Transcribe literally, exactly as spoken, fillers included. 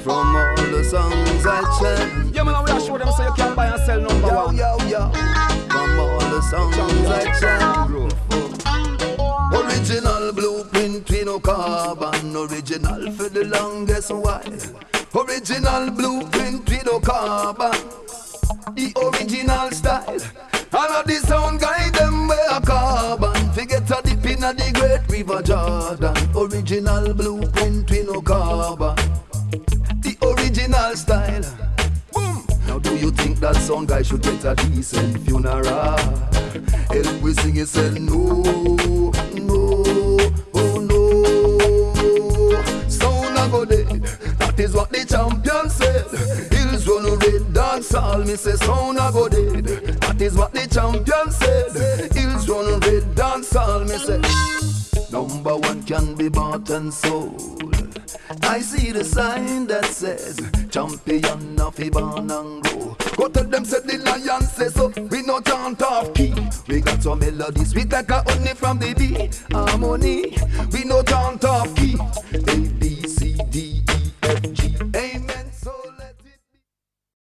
From all the songs I chant. Yeah, man, we are show them so you can buy and sell number yo, one. Yo, yo, yo. From all the songs I chant. Original blueprint, we no carbon. Original for the longest while. Original blueprint, we no carbon. The original style. All of the sound guide them way a carbon. Forget a dip in the great river Jordan. Original blueprint, we no carbon. The original style. Boom. Now do you think that sound guy should get a decent funeral? Help we sing it, say no, no, oh no. Sound a go dead. That is what the champion said. Hills run red dance all. Me say sound a go dead. That is what the champion said. Hills run red dance all. Me say number one can be bought and sold. I see the sign that says champion of the born and grow. Go tell them say the lion says so. We no chant off key. We got some melody sweet like a honey from the bee. Harmony. We no chant off key.